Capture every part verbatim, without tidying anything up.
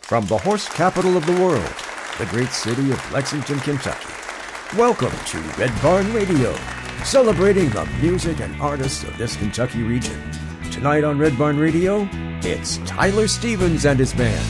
from the horse capital of the world, the great city of Lexington, Kentucky. Welcome to Red Barn Radio, celebrating the music and artists of this Kentucky region. Tonight on Red Barn Radio, it's Tyler Stevens and his band.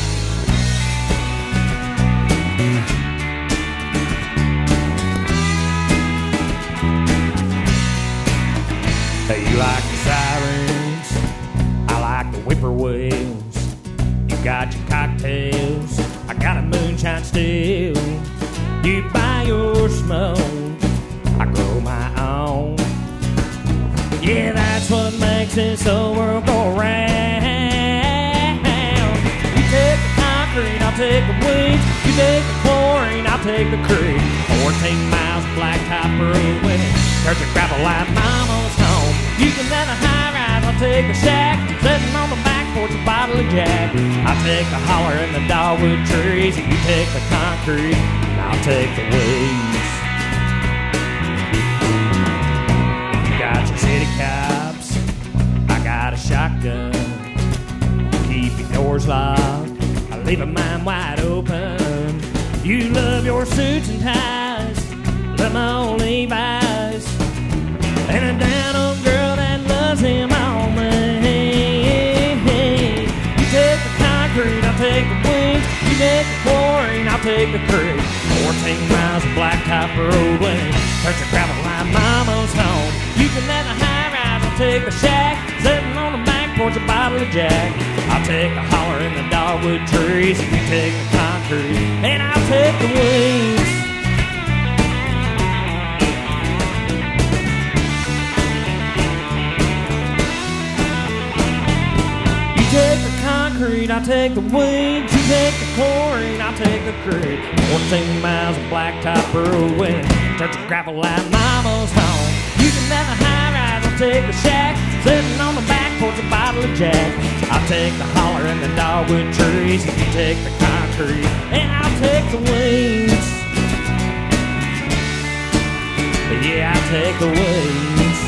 Hey, you like the sirens, I like the whippoorwills. You got your cocktails, I got a moonshine still. You buy your smoke, I grow my own. Yeah, that's what makes this whole world go round. You take the concrete, I'll take the weeds. You take the chlorine, I'll take the creek. Fourteen miles of blacktop road when it turns to gravel like mama's home. You can have a high rise, I'll take the shack. Sitting on the back porch, a bottle of Jack. I'll take the holler and the dogwood trees. You take the concrete, and I'll take the weeds. You got your city cops, I got a shotgun. Keep your doors locked, I leave mine wide open. You love your suits and ties, love my old Levi's, and a down old girl that loves him on me. You take the concrete, I'll take the wings. You take the chlorine, I'll take the creek. Fourteen miles of blacktop road when it turns to gravel like mama's home. You can let the high rise, I'll take the shack. Sitting on the back porch, a bottle of Jack. I'll take the holler in the dogwood trees. You take the concrete, and I'll take the wings. You take the concrete, I'll take the weeds. You take the chlorine, I'll take the creek. Fourteen miles of blacktop road when it turns to gravel like mama's home. You can have a high rise, I'll take the shack. Sitting on the back porch, a bottle of Jack. I'll take the holler and the dogwood trees. You take the concrete, and I'll take the wings. Yeah, I'll take the wings.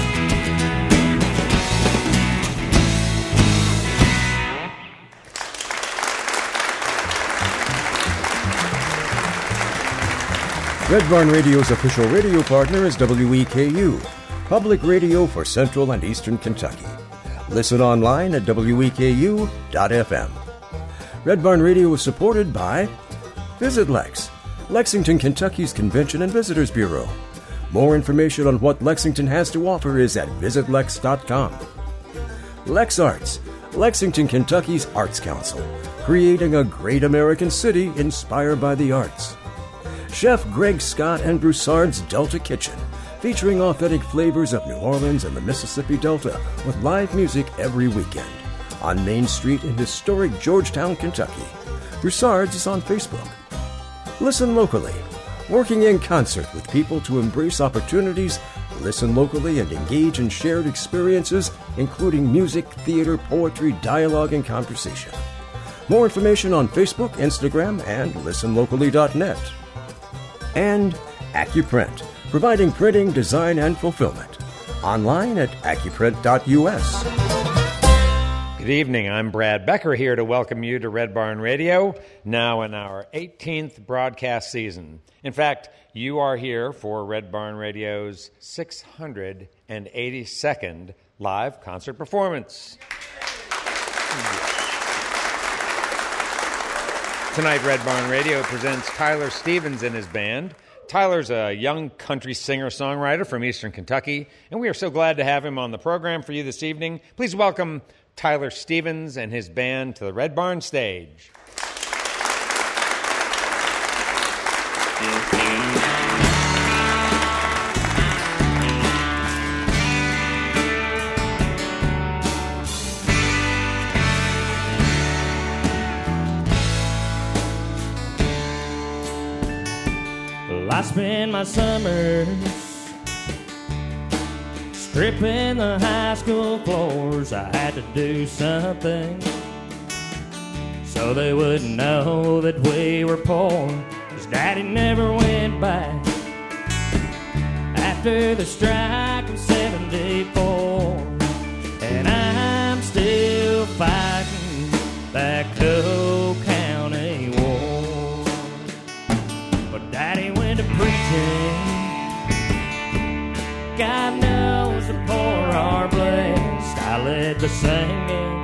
Red Barn Radio's official radio partner is W E K U, public radio for Central and Eastern Kentucky. Listen online at W E K U dot F M. Red Barn Radio is supported by Visit Lex, Lexington, Kentucky's Convention and Visitors Bureau. More information on what Lexington has to offer is at visit lex dot com. Lex Arts, Lexington, Kentucky's Arts Council, creating a great American city inspired by the arts. Chef Greg Scott and Broussard's Delta Kitchen, featuring authentic flavors of New Orleans and the Mississippi Delta with live music every weekend. On Main Street in historic Georgetown, Kentucky. Broussard's is on Facebook. Listen locally, working in concert with people to embrace opportunities, listen locally and engage in shared experiences, including music, theater, poetry, dialogue, and conversation. More information on Facebook, Instagram, and listen locally dot net. And AccuPrint, providing printing, design, and fulfillment. Online at accuprint dot U S. Good evening. I'm Brad Becker here to welcome you to Red Barn Radio, now in our eighteenth broadcast season. In fact, you are here for Red Barn Radio's six hundred eighty-second live concert performance. Tonight, Red Barn Radio presents Tyler Stevens and his band. Tyler's a young country singer-songwriter from Eastern Kentucky, and we are so glad to have him on the program for you this evening. Please welcome Tyler Stevens and his band to the Red Barn stage. I spend my summers stripping the high school floors. I had to do something so they wouldn't know that we were poor, 'cause Daddy never went back after the strike of seventy-four. And I'm still fighting that cold county led the singing.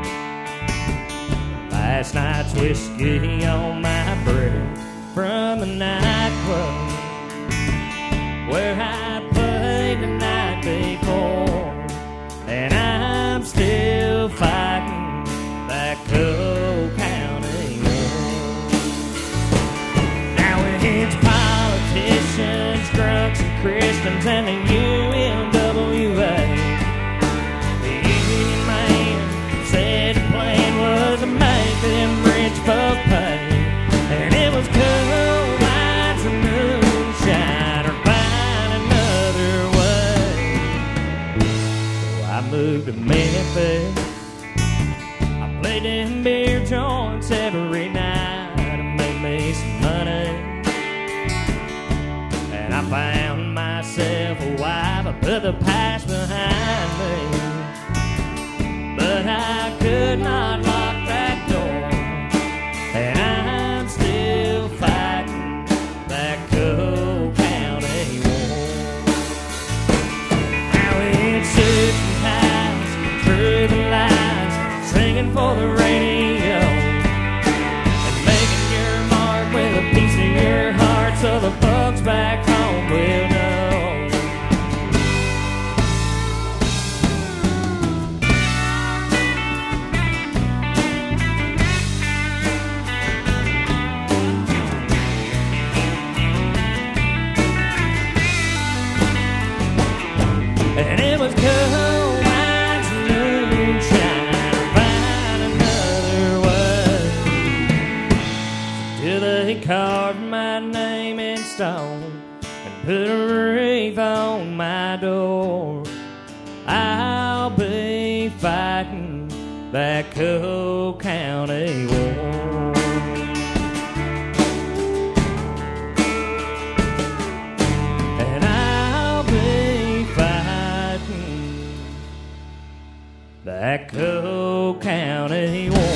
Last night's whiskey on my breath from the nightclub where I played the night before, and I'm still fighting that Coe County war. Now it's politicians, drunks, and Christians, and the U N W A. The union man said the plan was to make them rich folk pay, and it was coal mines and moonshine, or find another way. So I moved to Memphis. I played them beer joints every night and made me some money. And I found myself a wife. I put the past behind me, but I could not lock that door, and I'm still fighting that Coe County war. Now it's suits and ties, through the lies, singing for the radio, and making your mark with a piece of your heart so the folks back home will know. And it was coal mines and moonshine, find another way. Till they carved my name in stone and put a wreath on my door, I'll be fighting that Coe County war. And I'll be fighting that Coe County war.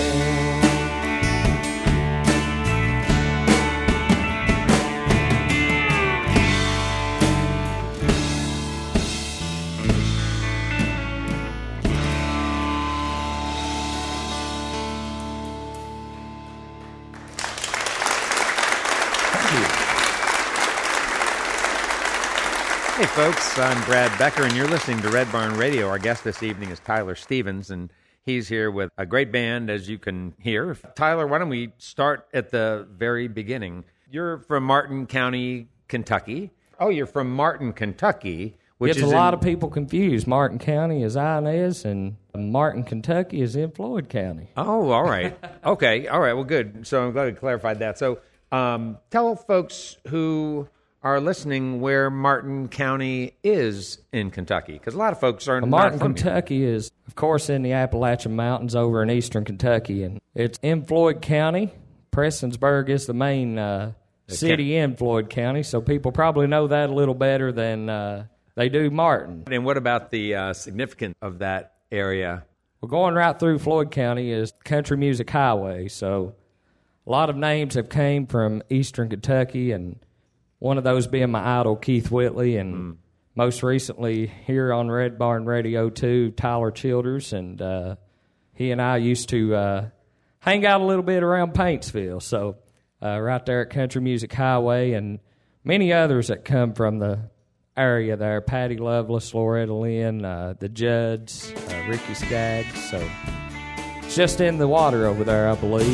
Hey folks, I'm Brad Becker, and you're listening to Red Barn Radio. Our guest this evening is Tyler Stevens, and he's here with a great band, as you can hear. Tyler, why don't we start at the very beginning? You're from Martin County, Kentucky. Oh, you're from Martin, Kentucky, which Gets is a lot in... of people confused. Martin County is Inez, and Martin, Kentucky is in Floyd County. Oh, all right. Okay, all right, well, good. So I'm glad we clarified that. So um, tell folks who are listening where Martin County is in Kentucky, because a lot of folks aren't. Martin, not from Kentucky here. is, of course, in the Appalachian Mountains over in eastern Kentucky, and it's in Floyd County. Prestonsburg is the main uh, city in Floyd County, so people probably know that a little better than uh, they do Martin. And what about the uh, significance of that area? Well, going right through Floyd County is Country Music Highway, so a lot of names have came from eastern Kentucky, and one of those being my idol, Keith Whitley, and mm. most recently here on Red Barn Radio too, Tyler Childers, and uh, he and I used to uh, hang out a little bit around Paintsville, so uh, right there at Country Music Highway, and many others that come from the area there, Patty Lovelace, Loretta Lynn, uh, the Judds, uh, Ricky Skaggs, so it's just in the water over there, I believe.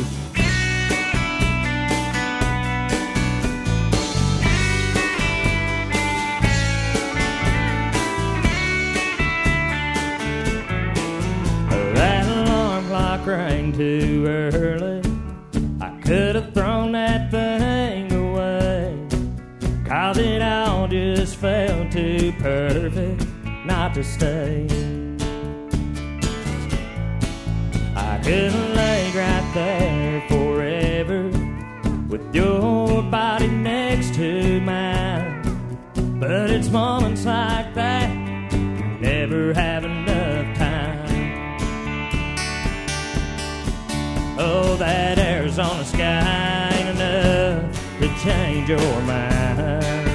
Rang too early, I could have thrown that thing away, 'cause it all just felt too perfect not to stay. I could have laid right there forever with your body next to mine, but it's moments like that you never have enough time. Oh, that Arizona sky ain't enough to change your mind.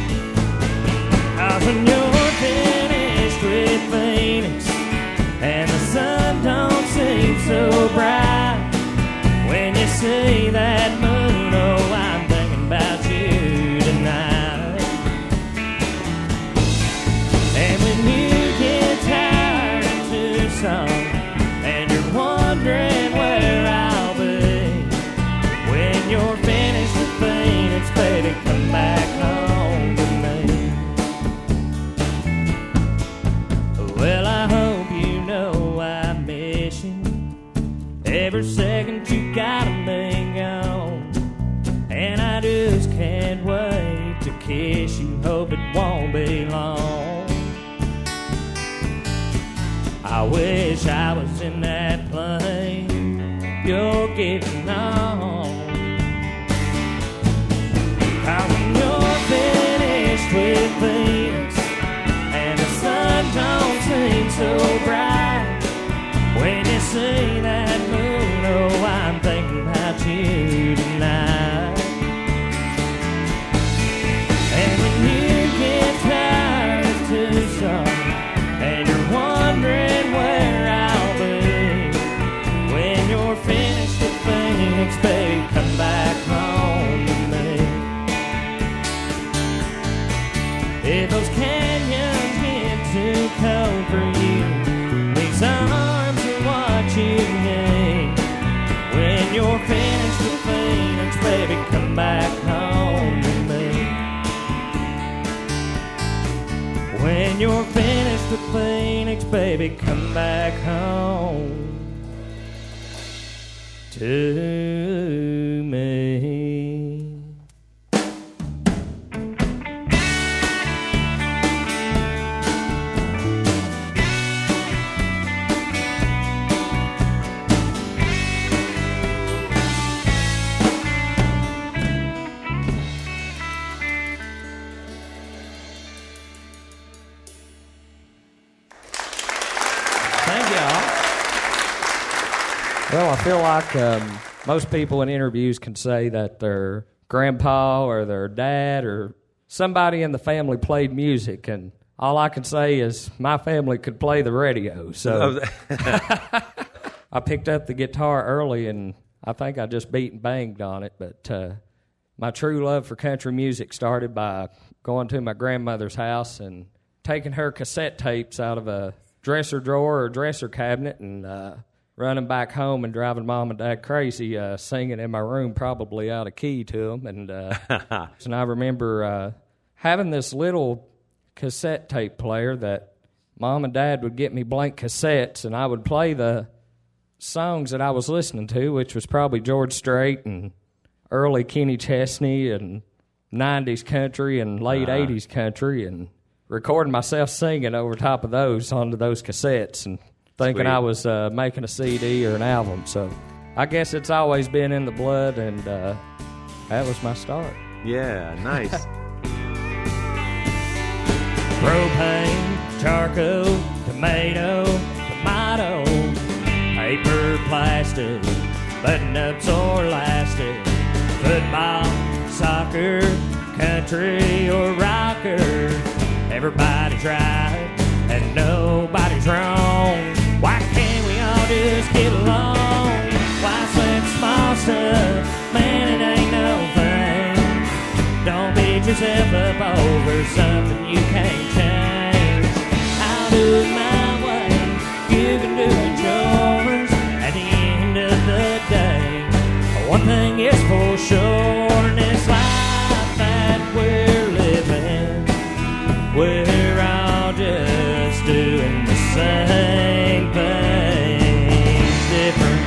'Cause when you're finished with Phoenix and see that moon, oh, I'm thinking about you tonight. And when you get tired of Tucson and you're wondering where I'll be, when you're finished with Phoenix, baby, come back home to me. Well, I hope you know I miss you. Every second you got me gone, and I just can't wait to kiss you. Hope it won't be long. I wish I was in that plane you're getting on. 'Cause when you're finished with Phoenix and the sun don't seem so bright, when you see that moon, oh, I'm thinking about you tonight. And when you get tired of Tucson and you're wondering where I'll be, when you're finished with Phoenix, baby, come back home to me. If those canyons get too cold for you, these arms are what you need. When you're finished with Phoenix, baby, come back home to me. When you're finished with Phoenix, baby, come back home to me. Well, I feel like um, most people in interviews can say that their grandpa or their dad or somebody in the family played music, and all I can say is my family could play the radio. So I picked up the guitar early, and I think I just beat and banged on it. But uh, my true love for country music started by going to my grandmother's house and taking her cassette tapes out of a dresser drawer or dresser cabinet and uh, running back home and driving Mom and Dad crazy, uh, singing in my room, probably out of key to them. And, uh, and I remember uh, having this little cassette tape player that Mom and Dad would get me blank cassettes, and I would play the songs that I was listening to, which was probably George Strait and early Kenny Chesney and nineties country and late uh-huh. eighties country, and recording myself singing over top of those onto those cassettes and thinking Sweet. I was uh, making a C D or an album. So I guess it's always been in the blood, and uh, that was my start. Yeah, nice. Propane, charcoal, tomato, tomato, paper, plastic, button-ups or elastic, football, soccer, country or rocker. Everybody's right and nobody's wrong. Why can't we all just get along? Why sweat small stuff? Man, it ain't no thing. Don't beat yourself up over something you can't change. I'll do it my way, you can do it yours. At the end of the day, one thing is for sure, in this life that we're living, we're all just doing the same thing, different.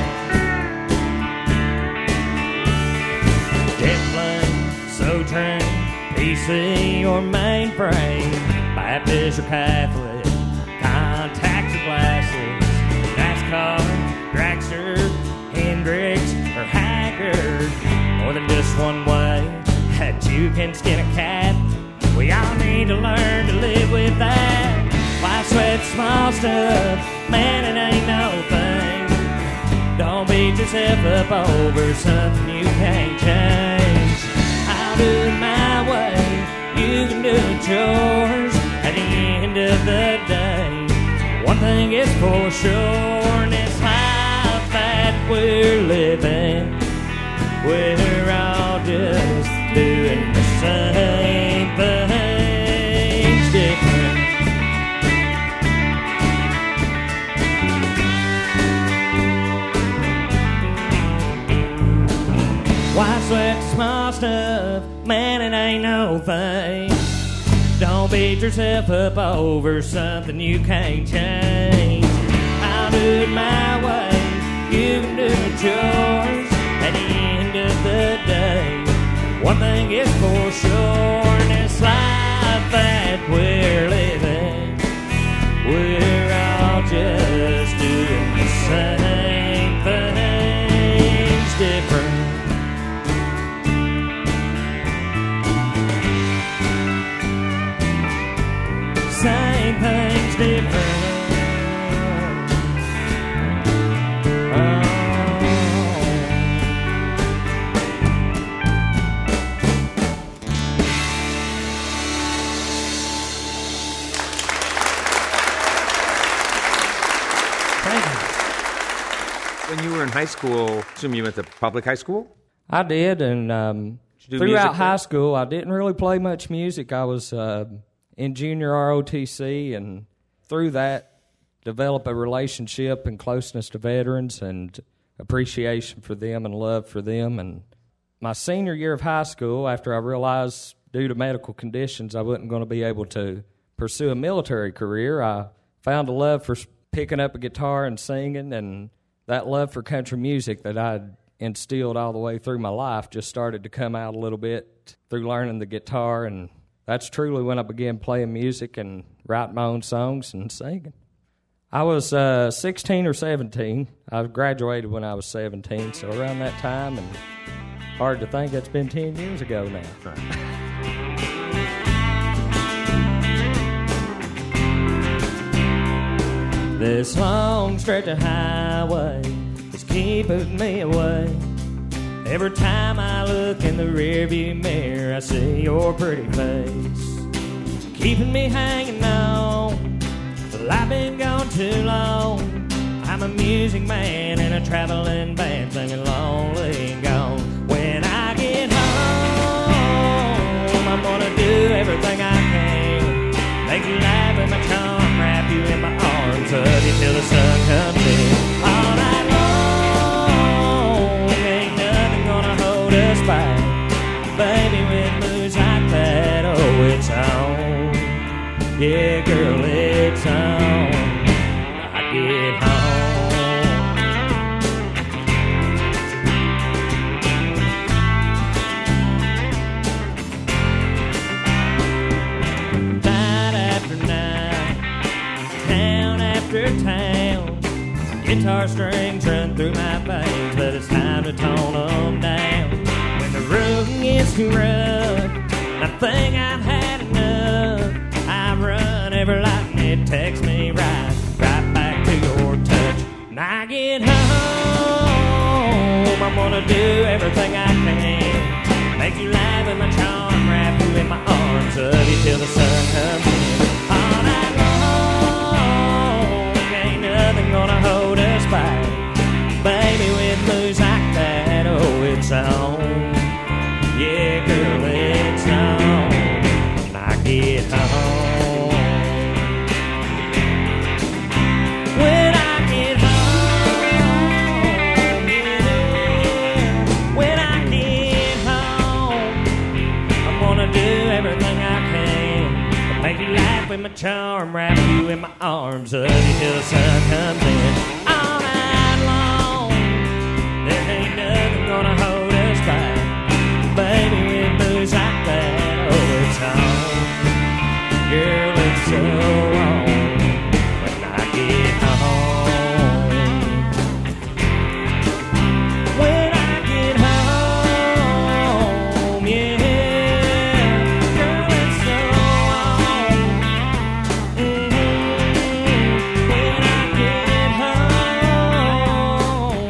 Jet plane, Soul Train, P C or mainframe, Baptist or Catholic, contacts or glasses, NASCAR, dragster, Hendrix or Haggard. More than just one way that you can skin a cat. We all need to learn to live with that. Why sweat small stuff? Man, it ain't no thing. Don't beat yourself up over something you can't change. I'll do it my way, you can do it yours. At the end of the day, one thing is for sure, in this life that we're living, We're all just doing the same things different. Why sweat the small stuff? Man, it ain't no thing. Don't beat yourself up over something you can't change. I'll do it my way, you can do it yours. At the end of the day, one thing is for sure, in this life that we're living, we're all just doing the same things different. Same things different. Oh. Thank you. When you were in high school, I assume you went to public high school? I did, and um, do throughout music high then? school, I didn't really play much music. I was uh, in junior R O T C, and through that, develop a relationship and closeness to veterans and appreciation for them and love for them. And my senior year of high school, after I realized due to medical conditions I wasn't going to be able to pursue a military career, I found a love for picking up a guitar and singing, and that love for country music that I'd instilled all the way through my life just started to come out a little bit through learning the guitar, and that's truly when I began playing music and writing my own songs and singing. I was uh, sixteen or seventeen. I graduated when I was seventeen, so around that time, and hard to think that's been ten years ago now. This long stretch of highway is keeping me away. Every time I look in the rearview mirror, I see your pretty face, keeping me hanging on. Well, I've been gone too long. I'm a music man in a traveling band, singing Lonely and Gone. When I get home, I'm gonna do everything I can, make you laugh with my charm, wrap you in my arms, hug you till the sun comes in. All night long, ain't nothing gonna hold us back. Baby, with moves like that, oh, it's on. Yeah, girl, it's on. I get home. Night after night, town after town, guitar strings run through my veins, but it's time to tone them down. When the road gets too rough, I think I've had enough. I run every light and it takes me right, right back to your touch. When I get home, I'm gonna do everything I can, make you laugh with my charm, wrap you in my arms, hug you till the sun comes in. All night long, ain't nothing gonna hold us back. Baby, with moves like that, oh, it's on. Yeah, girl, it's on. When I get home, when I get home, yeah. When I get home, I'm gonna do everything I can, make you laugh with my charm, wrap you in my arms, hug you till the sun comes in. All night long, there ain't nothing gonna hold us back. Baby, with moves like that, oh, it's on. Girl, it's so on. When I get home, when I get home, yeah. Girl, it's so on. Mm-hmm. When I get home.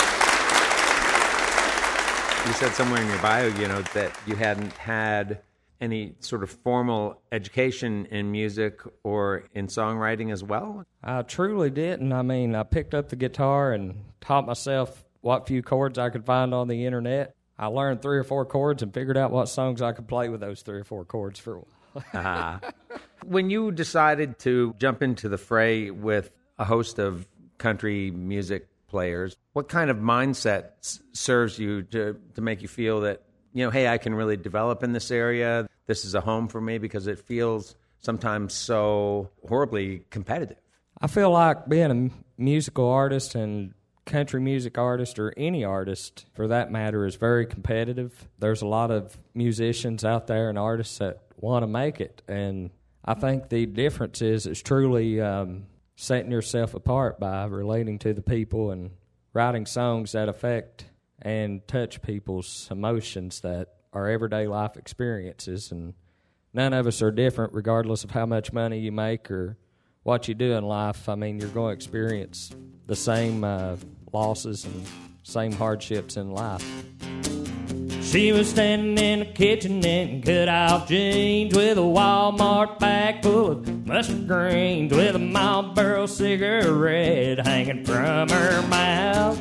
You said somewhere in your bio, you know, that you hadn't had any sort of formal education in music or in songwriting as well? I truly didn't. I mean, I picked up the guitar and taught myself what few chords I could find on the internet. I learned three or four chords and figured out what songs I could play with those three or four chords for a while. uh, when you decided to jump into the fray with a host of country music players, what kind of mindset s- serves you to, to make you feel that, you know, hey, I can really develop in this area. This is a home for me, because it feels sometimes so horribly competitive. I feel like being a musical artist and country music artist, or any artist for that matter, is very competitive. There's a lot of musicians out there and artists that want to make it, and I think the difference is it's truly um, setting yourself apart by relating to the people and writing songs that affect and touch people's emotions that are everyday life experiences. And none of us are different regardless of how much money you make or what you do in life. I mean, you're going to experience the same uh, losses and same hardships in life. She was standing in the kitchen in cut-off jeans with a Walmart bag full of mustard greens, with a Marlboro cigarette hanging from her mouth.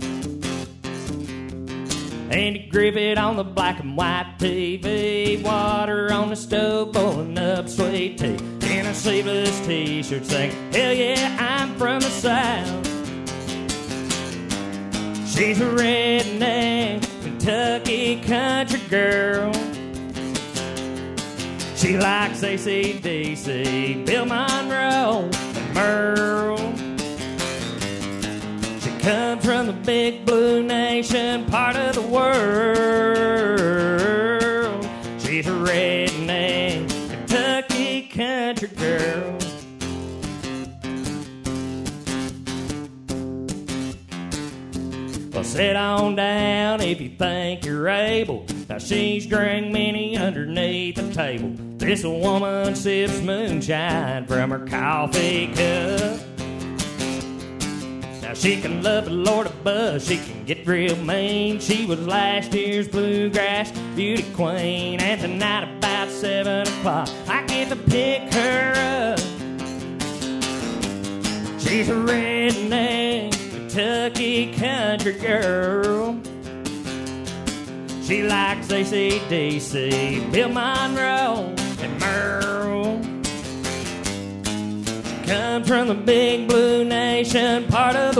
Andy Griffith on the black and white T V, water on the stove, boiling up sweet tea, in a sleeveless t-shirt singing, hell yeah, I'm from the South. She's a redneck Kentucky country girl. She likes A C D C, Bill Monroe, and Merle. Comes from the big blue nation part of the world. She's a redneck Kentucky country girl. Well, sit on down if you think you're able. Now she's drank many underneath the table. This woman sips moonshine from her coffee cup. Now she can love the Lord above, she can get real mean. She was last year's bluegrass beauty queen, and tonight about seven o'clock I get to pick her up. She's a redneck Kentucky country girl. She likes A C D C, Bill Monroe, and Merle. Comes from the big blue nation part of the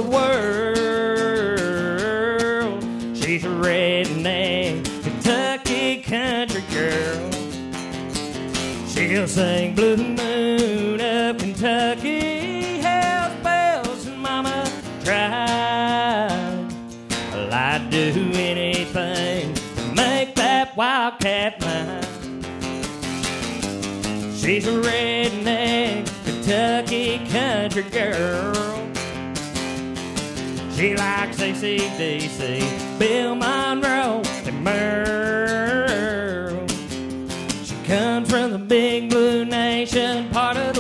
world. She's a redneck Kentucky country girl. She'll sing Blue Moon of Kentucky, Hell's Bells, and Mama tried. Well, I'd do anything to make that wildcat mine. She's a redneck Kentucky country girl. She likes A C D C, Bill Monroe, and Merle. She comes from the big blue nation part of the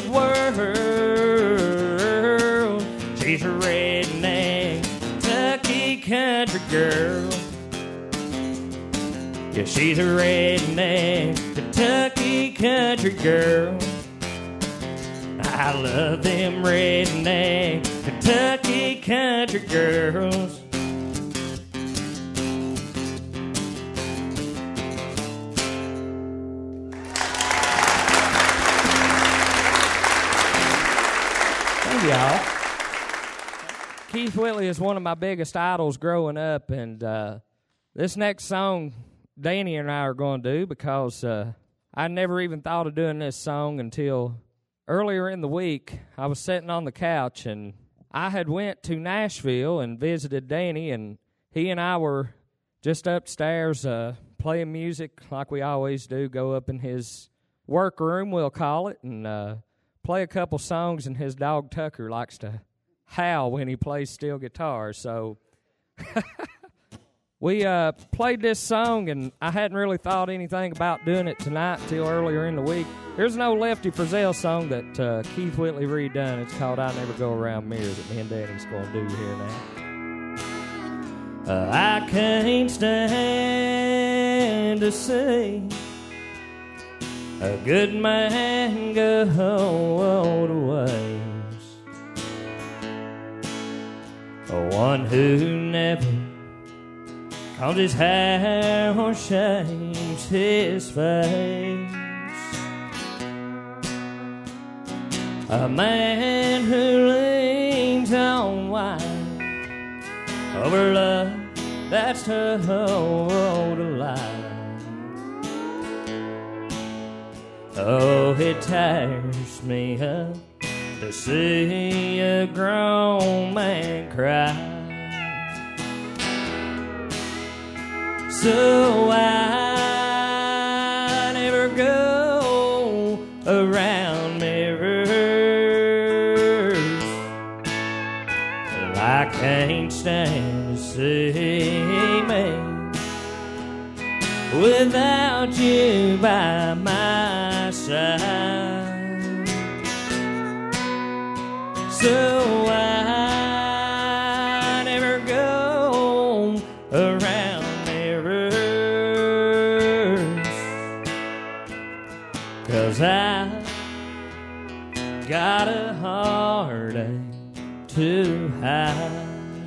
world. She's a redneck Kentucky country girl. Yeah, she's a redneck Kentucky country girl. I love them redneck Kentucky country girls. Thank y'all. Keith Whitley is one of my biggest idols growing up, and uh, this next song Danny and I are going to do, because uh, I never even thought of doing this song until earlier in the week. I was sitting on the couch, and I had went to Nashville and visited Danny, and he and I were just upstairs uh, playing music like we always do, go up in his workroom, we'll call it, and uh, play a couple songs, and his dog Tucker likes to howl when he plays steel guitar, so we uh, played this song, and I hadn't really thought anything about doing it tonight till earlier in the week. Here's an old Lefty Frizzell song that uh, Keith Whitley redone. It's called I Never Go Around Mirrors, that me and Danny's going to do here now. Uh, I can't stand to see a good man go to waste, one who never combs his hair or shaves his face, a man who leans on wine over love that's told a lie. Oh, it tires me up to see a grown man cry. So I never go around mirrors. I can't stand to see me without you by my side. So I never go around mirrors, 'cause I got a heartache to hide.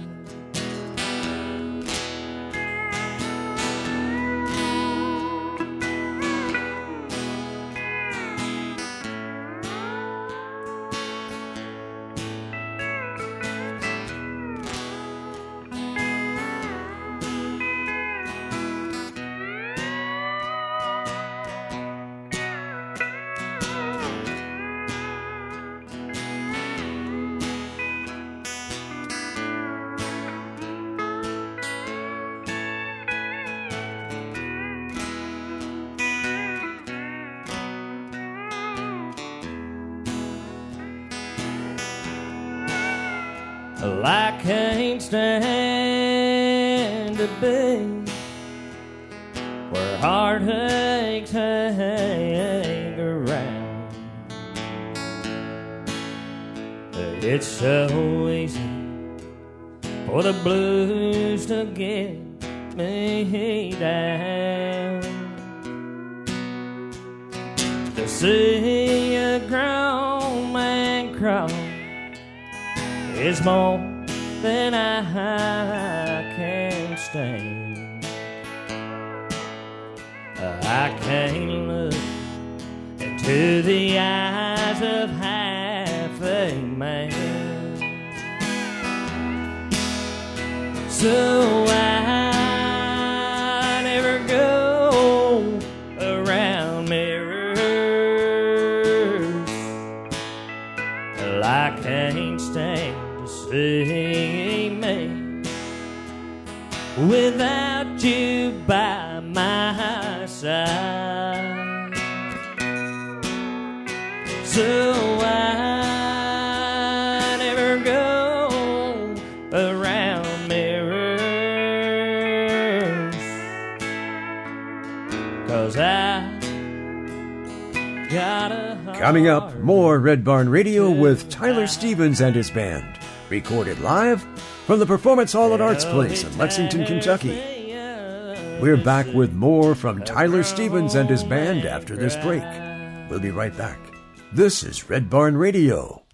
Well, I can't stand to be where heartaches hang around. It's so easy for the blues to get me down. To see a grown man cry is more than I can stand. I can't look into the eyes of half a man. So I never go around mirrors. Well, I can't stand see me without you by my side. So I never go around mirrors, 'cause I got a Coming up, more Red Barn Radio with Tyler Stevens and his band. Recorded live from the Performance Hall at Arts Place in Lexington, Kentucky. We're back with more from Tyler Stevens and his band after this break. We'll be right back. This is Red Barn Radio.